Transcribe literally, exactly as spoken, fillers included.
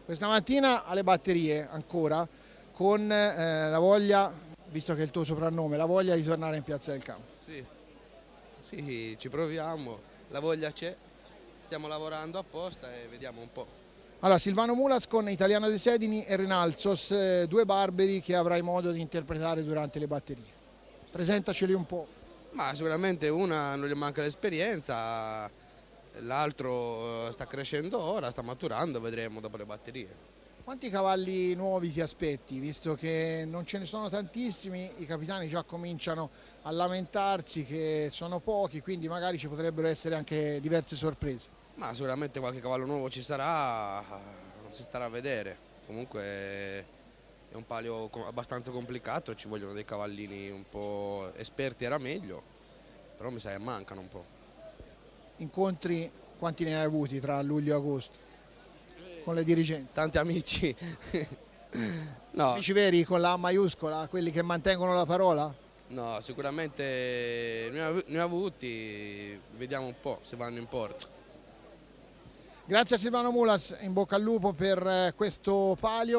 Questa mattina alle batterie ancora, con eh, la voglia, visto che è il tuo soprannome, la voglia di tornare in Piazza del Campo. Sì, sì, ci proviamo, la voglia c'è, stiamo lavorando apposta e vediamo un po'. Allora, Silvano Mulas con Italiano De Sedini e Renalzos, eh, due barberi che avrai modo di interpretare durante le batterie. Presentaceli un po'. Ma sicuramente una non gli manca l'esperienza, l'altro eh, sta crescendo ora, sta maturando, vedremo dopo le batterie. Quanti cavalli nuovi ti aspetti? Visto che non ce ne sono tantissimi, i capitani già cominciano a lamentarsi che sono pochi, quindi magari ci potrebbero essere anche diverse sorprese. Ma sicuramente qualche cavallo nuovo ci sarà, non si starà a vedere. Comunque è un palio co- abbastanza complicato, ci vogliono dei cavallini un po' esperti, era meglio, però mi sa che mancano un po'. Incontri quanti ne hai avuti tra luglio e agosto con le dirigenze? Tanti amici. No, Amici veri con la A maiuscola, quelli che mantengono la parola? no, sicuramente ne ho, ne ho avuti, vediamo un po' se vanno in porto. Grazie a Silvano Mulas, in bocca al lupo per eh, questo palio.